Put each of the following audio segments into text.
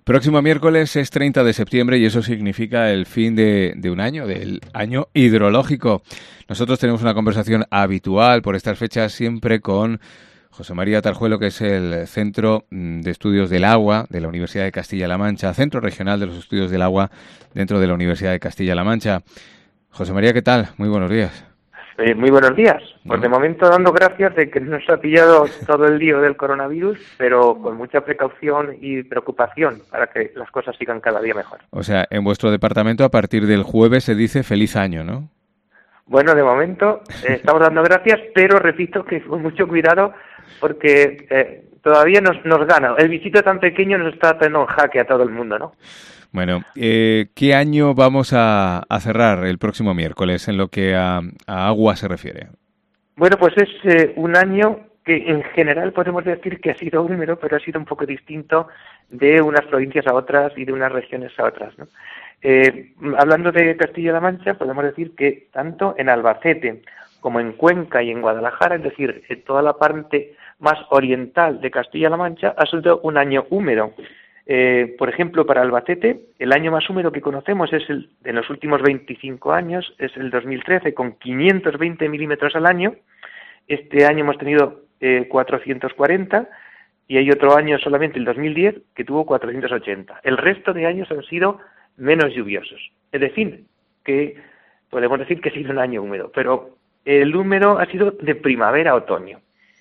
Próximo miércoles es 30 de septiembre y eso significa el fin de un año, del año hidrológico. Nosotros tenemos una conversación habitual por estas fechas siempre con José María Tarjuelo, que es el Centro de Estudios del Agua de la Universidad de Castilla-La Mancha, Centro Regional de los Estudios del Agua dentro de la Universidad de Castilla-La Mancha. José María, ¿qué tal? Muy buenos días. Muy buenos días. Pues de momento dando gracias de que nos ha pillado todo el lío del coronavirus, pero con mucha precaución y preocupación para que las cosas sigan cada día mejor. O sea, en vuestro departamento a partir del jueves se dice feliz año, ¿no? Bueno, de momento estamos dando gracias, pero repito que con mucho cuidado porque todavía nos gana. El bichito tan pequeño nos está teniendo en jaque a todo el mundo, ¿no? Bueno, ¿qué año vamos a cerrar el próximo miércoles en lo que a agua se refiere? Bueno, pues es un año que en general podemos decir que ha sido húmedo, pero ha sido un poco distinto de unas provincias a otras y de unas regiones a otras, ¿no? Hablando de Castilla-La Mancha, podemos decir que tanto en Albacete como en Cuenca y en Guadalajara, es decir, en toda la parte más oriental de Castilla-La Mancha, ha sido un año húmedo. Por ejemplo, para Albacete, el año más húmedo que conocemos es el de los últimos 25 años, es el 2013, con 520 milímetros al año. Este año hemos tenido 440 y hay otro año solamente, el 2010, que tuvo 480. El resto de años han sido menos lluviosos. Es decir, que podemos decir que ha sido un año húmedo, pero el húmedo ha sido de primavera a otoño.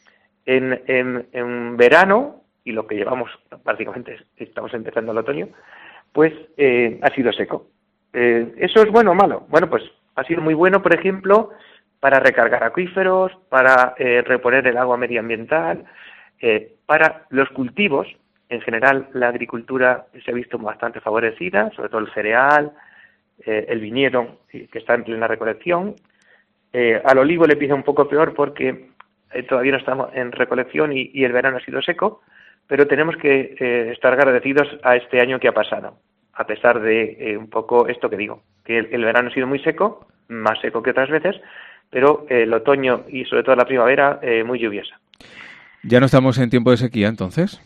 En verano, y lo que llevamos prácticamente estamos empezando el otoño, pues ha sido seco. ¿Eso es bueno o malo? Bueno, pues ha sido muy bueno, por ejemplo, para recargar acuíferos, para reponer el agua medioambiental, para los cultivos. En general, la agricultura se ha visto bastante favorecida, sobre todo el cereal, el viñedo, que está en plena recolección. Al olivo le pide un poco peor porque todavía no estamos en recolección y el verano ha sido seco, pero tenemos que estar agradecidos a este año que ha pasado, a pesar de un poco esto que digo, que el verano ha sido muy seco, más seco que otras veces, pero el otoño y sobre todo la primavera muy lluviosa. ¿Ya no estamos en tiempo de sequía entonces?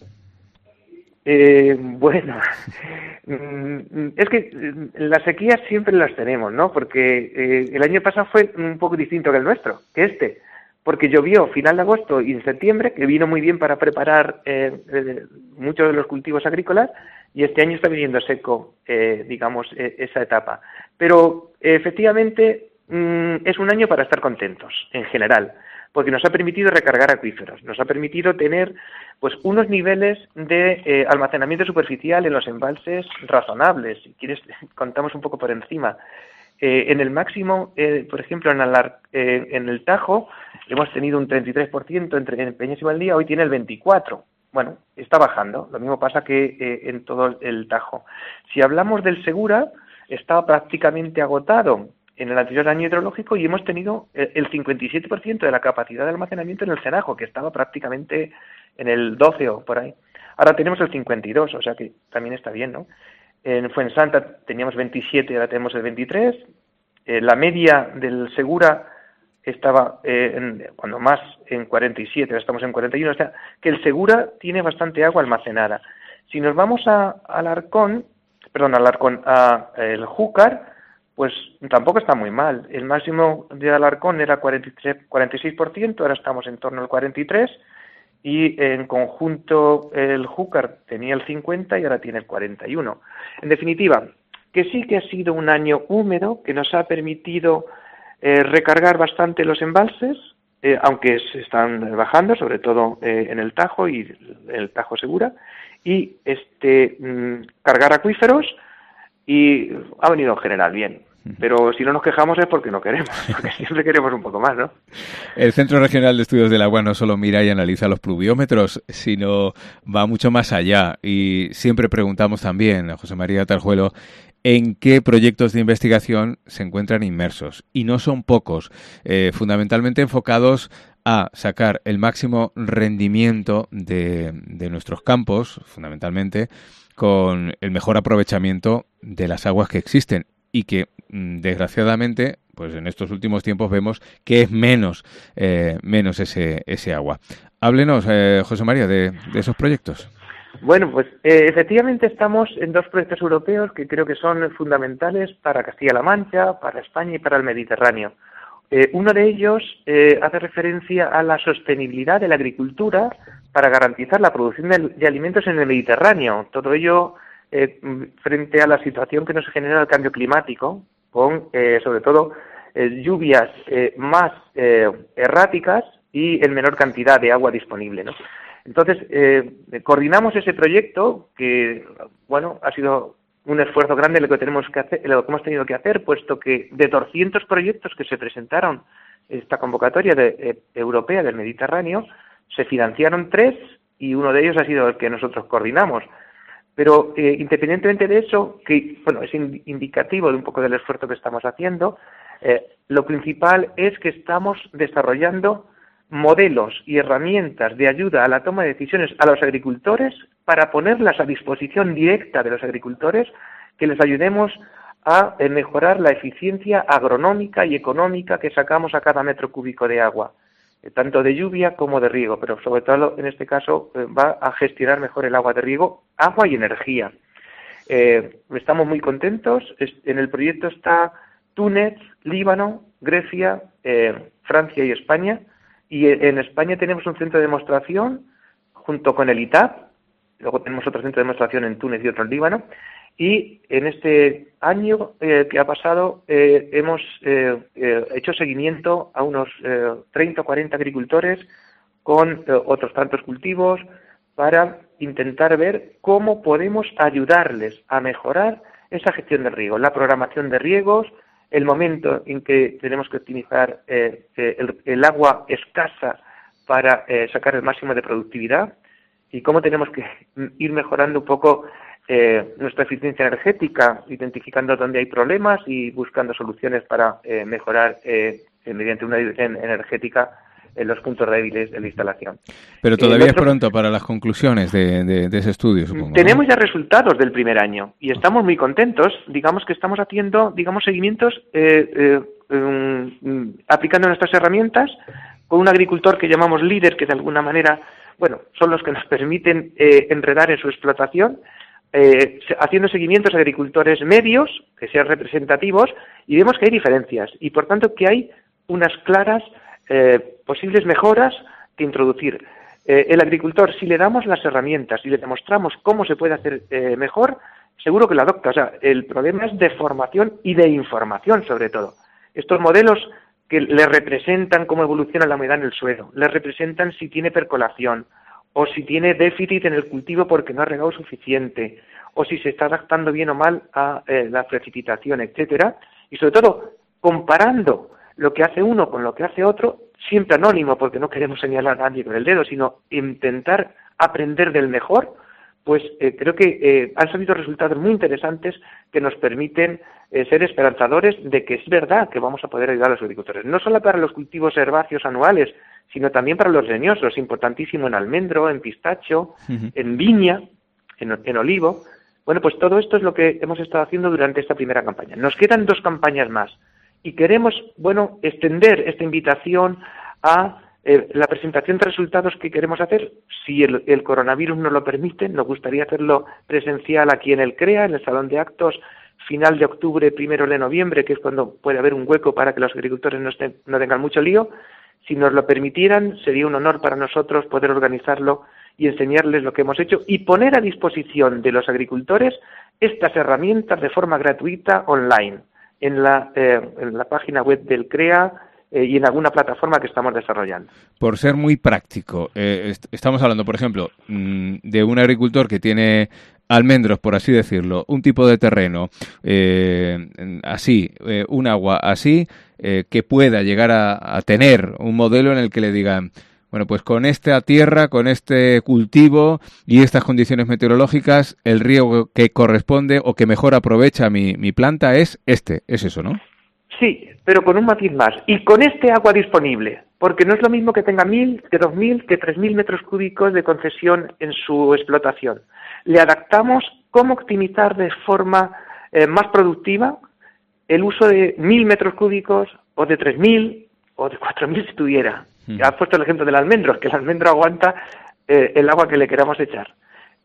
Bueno, es que las sequías siempre las tenemos, ¿no? Porque el año pasado fue un poco distinto que el nuestro, que porque llovió final de agosto y en septiembre, que vino muy bien para preparar muchos de los cultivos agrícolas, y este año está viniendo seco, digamos, esa etapa. Pero efectivamente es un año para estar contentos, en general, porque nos ha permitido recargar acuíferos, nos ha permitido tener pues unos niveles de almacenamiento superficial en los embalses razonables. Si quieres, contamos un poco por encima. En el máximo, por ejemplo, en el Tajo, hemos tenido un 33% en Peñas y Valdía, hoy tiene el 24%. Bueno, está bajando, lo mismo pasa que en todo el Tajo. Si hablamos del Segura, estaba prácticamente agotado en el anterior año hidrológico y hemos tenido el 57% de la capacidad de almacenamiento en el Cenajo, que estaba prácticamente en el 12 o por ahí. Ahora tenemos el 52, o sea que también está bien, ¿no? En Fuensanta teníamos 27 y ahora tenemos el 23. La media del Segura estaba cuando más en 47, ahora estamos en 41, o sea que el Segura tiene bastante agua almacenada. Si nos vamos al el Júcar, pues tampoco está muy mal. El máximo de Alarcón era 46%, ahora estamos en torno al 43%, y en conjunto el Júcar tenía el 50% y ahora tiene el 41%. En definitiva, que sí que ha sido un año húmedo, que nos ha permitido recargar bastante los embalses, aunque se están bajando, sobre todo en el Tajo y el Tajo Segura, y cargar acuíferos, y ha venido en general bien. Pero si no nos quejamos es porque no queremos, porque siempre queremos un poco más, ¿no? El Centro Regional de Estudios del Agua no solo mira y analiza los pluviómetros, sino va mucho más allá. Y siempre preguntamos también a José María Tarjuelo en qué proyectos de investigación se encuentran inmersos. Y no son pocos, fundamentalmente enfocados a sacar el máximo rendimiento de nuestros campos, fundamentalmente, con el mejor aprovechamiento de las aguas que existen. Y que, desgraciadamente, pues en estos últimos tiempos vemos que es menos ese agua. Háblenos, José María, de esos proyectos. Bueno, pues efectivamente estamos en 2 proyectos europeos que creo que son fundamentales para Castilla-La Mancha, para España y para el Mediterráneo. Uno de ellos hace referencia a la sostenibilidad de la agricultura para garantizar la producción de alimentos en el Mediterráneo. Todo ello frente a la situación que nos genera el cambio climático, con sobre todo lluvias más erráticas y en menor cantidad de agua disponible, ¿no? Entonces, coordinamos ese proyecto que, bueno, ha sido un esfuerzo grande lo que hemos tenido que hacer, puesto que de 200 proyectos que se presentaron esta convocatoria europea del Mediterráneo, se financiaron 3 y uno de ellos ha sido el que nosotros coordinamos. Pero independientemente de eso, que bueno, es indicativo de un poco del esfuerzo que estamos haciendo, lo principal es que estamos desarrollando modelos y herramientas de ayuda a la toma de decisiones a los agricultores para ponerlas a disposición directa de los agricultores, que les ayudemos a mejorar la eficiencia agronómica y económica que sacamos a cada metro cúbico de agua, tanto de lluvia como de riego, pero sobre todo en este caso va a gestionar mejor el agua de riego, agua y energía. Estamos muy contentos. En el proyecto está Túnez, Líbano, Grecia, Francia y España. Y en España tenemos un centro de demostración junto con el ITAP, luego tenemos otro centro de demostración en Túnez y otro en Líbano, y en este año que ha pasado hemos hecho seguimiento a unos 30 o 40 agricultores con otros tantos cultivos para intentar ver cómo podemos ayudarles a mejorar esa gestión del riego, la programación de riegos, el momento en que tenemos que optimizar el agua escasa para sacar el máximo de productividad y cómo tenemos que ir mejorando un poco nuestra eficiencia energética, identificando dónde hay problemas y buscando soluciones para mejorar mediante una dirección energética en los puntos débiles de la instalación. Pero todavía es pronto para las conclusiones de ese estudio, supongo. Tenemos ya resultados del primer año y estamos muy contentos. Digamos que estamos haciendo, seguimientos aplicando nuestras herramientas con un agricultor que llamamos líder, que de alguna manera, bueno, son los que nos permiten enredar en su explotación, haciendo seguimientos a agricultores medios, que sean representativos, y vemos que hay diferencias y, por tanto, que hay unas claras posibles mejoras que introducir. El agricultor, si le damos las herramientas y le demostramos cómo se puede hacer mejor, seguro que lo adopta. O sea, el problema es de formación y de información, sobre todo. Estos modelos que le representan cómo evoluciona la humedad en el suelo, le representan si tiene percolación, o si tiene déficit en el cultivo porque no ha regado suficiente, o si se está adaptando bien o mal a la precipitación, etcétera, y sobre todo comparando lo que hace uno con lo que hace otro, siempre anónimo, porque no queremos señalar a nadie con el dedo, sino intentar aprender del mejor, pues creo que han salido resultados muy interesantes que nos permiten ser esperanzadores de que es verdad que vamos a poder ayudar a los agricultores, no solo para los cultivos herbáceos anuales, sino también para los leñosos, importantísimo en almendro, en pistacho, en viña, en olivo. Bueno, pues todo esto es lo que hemos estado haciendo durante esta primera campaña. Nos quedan 2 campañas más y queremos, bueno, extender esta invitación a la presentación de resultados que queremos hacer. Si el coronavirus nos lo permite, nos gustaría hacerlo presencial aquí en el CREA, en el Salón de Actos, final de octubre, 1 de noviembre, que es cuando puede haber un hueco para que los agricultores no tengan mucho lío. Si nos lo permitieran, sería un honor para nosotros poder organizarlo y enseñarles lo que hemos hecho y poner a disposición de los agricultores estas herramientas de forma gratuita online en la página web del CREA y en alguna plataforma que estamos desarrollando. Por ser muy práctico, estamos hablando, por ejemplo, de un agricultor que tiene almendros, por así decirlo, un tipo de terreno así, un agua así, que pueda llegar a tener un modelo en el que le digan, bueno, pues con esta tierra, con este cultivo y estas condiciones meteorológicas, el riego que corresponde o que mejor aprovecha mi planta es eso, ¿no? Sí, pero con un matiz más. Y con este agua disponible, porque no es lo mismo que tenga 1.000, que 2.000, que 3.000 metros cúbicos de concesión en su explotación. Le adaptamos cómo optimizar de forma más productiva el uso de 1.000 metros cúbicos o de 3.000 o de 4.000 si tuviera. Ya has puesto el ejemplo del almendro, que el almendro aguanta el agua que le queramos echar.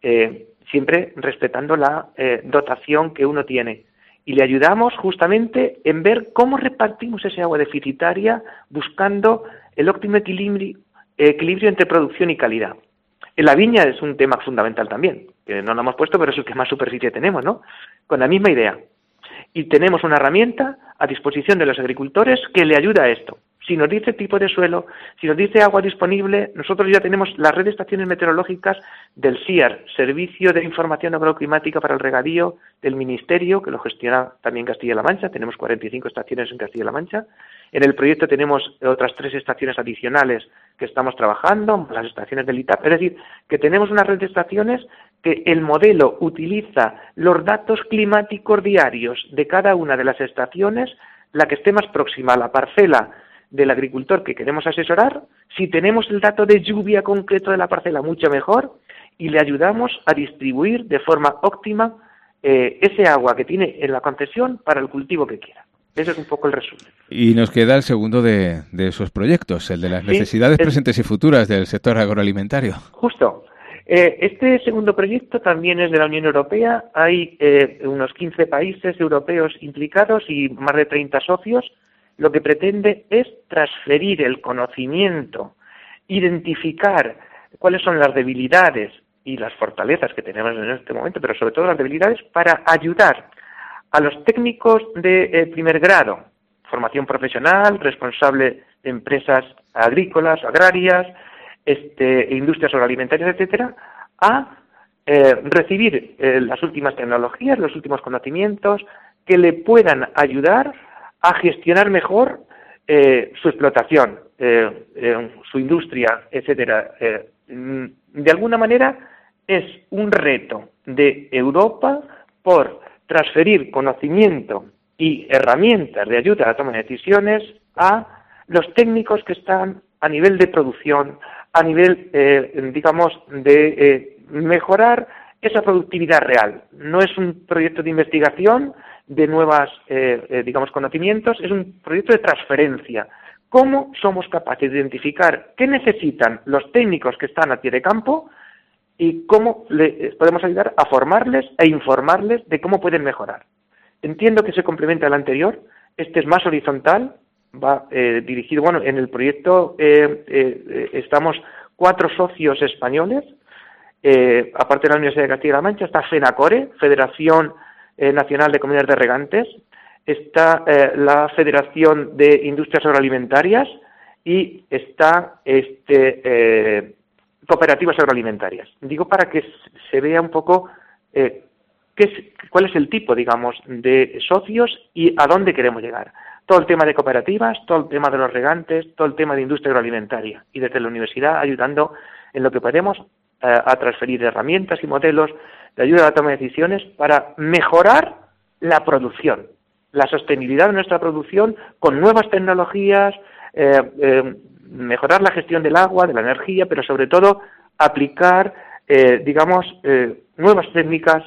siempre respetando la dotación que uno tiene. Y le ayudamos justamente en ver cómo repartimos ese agua deficitaria buscando el óptimo equilibrio entre producción y calidad. En la viña es un tema fundamental también, que no lo hemos puesto, pero es el que más superficie tenemos, ¿no? Con la misma idea. Y tenemos una herramienta a disposición de los agricultores que le ayuda a esto. Si nos dice tipo de suelo, si nos dice agua disponible, nosotros ya tenemos la red de estaciones meteorológicas del SIAR, Servicio de Información Agroclimática para el Regadío del Ministerio, que lo gestiona también Castilla-La Mancha. Tenemos 45 estaciones en Castilla-La Mancha. En el proyecto tenemos otras 3 estaciones adicionales que estamos trabajando, las estaciones del ITAP. Es decir, que tenemos una red de estaciones que el modelo utiliza los datos climáticos diarios de cada una de las estaciones, la que esté más próxima a la parcela del agricultor que queremos asesorar. Si tenemos el dato de lluvia concreto de la parcela, mucho mejor, y le ayudamos a distribuir de forma óptima ese agua que tiene en la concesión para el cultivo que quiera. Ese es un poco el resumen. Y nos queda el segundo de esos proyectos, el de las necesidades presentes y futuras del sector agroalimentario. Justo. Este segundo proyecto también es de la Unión Europea. Hay unos 15 países europeos implicados y más de 30 socios. Lo que pretende es transferir el conocimiento, identificar cuáles son las debilidades y las fortalezas que tenemos en este momento, pero sobre todo las debilidades, para ayudar a los técnicos de primer grado, formación profesional, responsable de empresas agrícolas, agrarias, industrias agroalimentarias, etcétera, a recibir las últimas tecnologías, los últimos conocimientos que le puedan ayudar a gestionar mejor su explotación, su industria, etcétera. De alguna manera es un reto de Europa por transferir conocimiento y herramientas de ayuda a la toma de decisiones a los técnicos que están a nivel de producción, a nivel, de mejorar esa productividad real. No es un proyecto de investigación de nuevas, conocimientos, es un proyecto de transferencia. ¿Cómo somos capaces de identificar qué necesitan los técnicos que están a pie de campo y cómo les podemos ayudar a formarles e informarles de cómo pueden mejorar? Entiendo que se complementa al anterior. Este es más horizontal, va dirigido, en el proyecto estamos 4 socios españoles, aparte de la Universidad de Castilla-La Mancha, está FENACORE, Federación Nacional de Comunidades de Regantes, está la Federación de Industrias Agroalimentarias y está cooperativas agroalimentarias. Digo para que se vea un poco cuál es el tipo, de socios y a dónde queremos llegar. Todo el tema de cooperativas, todo el tema de los regantes, todo el tema de industria agroalimentaria. Y desde la universidad ayudando en lo que podemos a transferir herramientas y modelos de ayuda a la toma de decisiones para mejorar la producción, la sostenibilidad de nuestra producción con nuevas tecnologías, mejorar la gestión del agua, de la energía, pero sobre todo aplicar, nuevas técnicas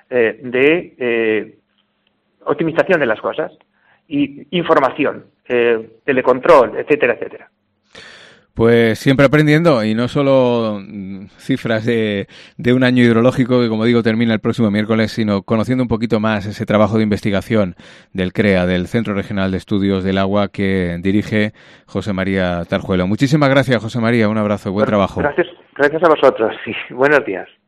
de optimización de las cosas y información, telecontrol, etcétera, etcétera. Pues siempre aprendiendo, y no solo cifras de un año hidrológico que, como digo, termina el próximo miércoles, sino conociendo un poquito más ese trabajo de investigación del CREA, del Centro Regional de Estudios del Agua, que dirige José María Tarjuelo. Muchísimas gracias, José María. Un abrazo, buen trabajo. Gracias a vosotros y buenos días.